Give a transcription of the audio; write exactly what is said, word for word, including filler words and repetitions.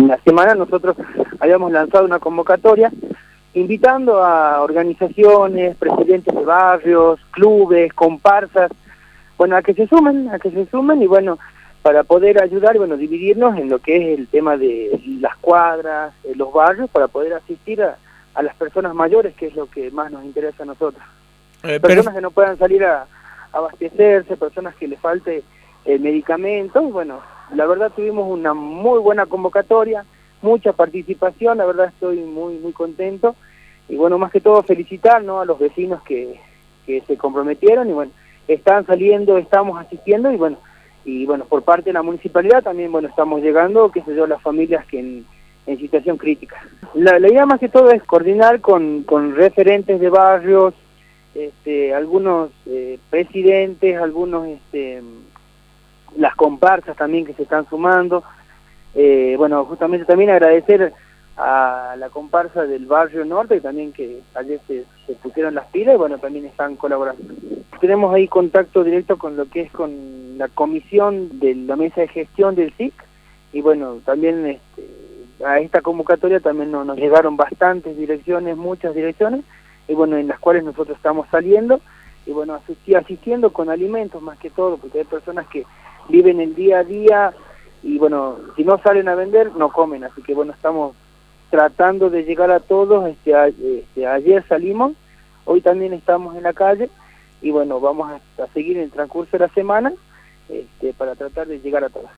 la semana nosotros habíamos lanzado una convocatoria invitando a organizaciones, presidentes de barrios, clubes, comparsas, bueno, a que se sumen, a que se sumen y bueno, para poder ayudar y bueno, dividirnos en lo que es el tema de las cuadras, de los barrios, para poder asistir a, a las personas mayores, que es lo que más nos interesa a nosotros. Eh, personas pero... que no puedan salir a, a abastecerse, personas que les falte eh, medicamentos, bueno, la verdad tuvimos una muy buena convocatoria, mucha participación, la verdad estoy muy muy contento y bueno, más que todo felicitar, ¿no?, a los vecinos que, que se comprometieron y bueno, están saliendo, estamos asistiendo y bueno, y bueno, por parte de la municipalidad también, bueno, estamos llegando, qué sé yo, las familias que en, en situación crítica. La, la idea más que todo es coordinar con, con referentes de barrios, este, algunos eh, presidentes, algunos, este, las comparsas también que se están sumando, eh, bueno, justamente también agradecer a la comparsa del Barrio Norte, también que ayer se, se pusieron las pilas y bueno, también están colaborando. Tenemos ahí contacto directo con lo que es con la comisión de la mesa de gestión del S I C y bueno, también este, a esta convocatoria también nos, nos llegaron bastantes direcciones, muchas direcciones, y bueno, en las cuales nosotros estamos saliendo y bueno, asistí, asistiendo con alimentos más que todo, porque hay personas que viven el día a día y bueno, si no salen a vender, no comen, así que bueno, estamos tratando de llegar a todos. Este, a, este, ayer salimos, hoy también estamos en la calle y bueno, vamos a, a seguir en el transcurso de la semana este, para tratar de llegar a todas.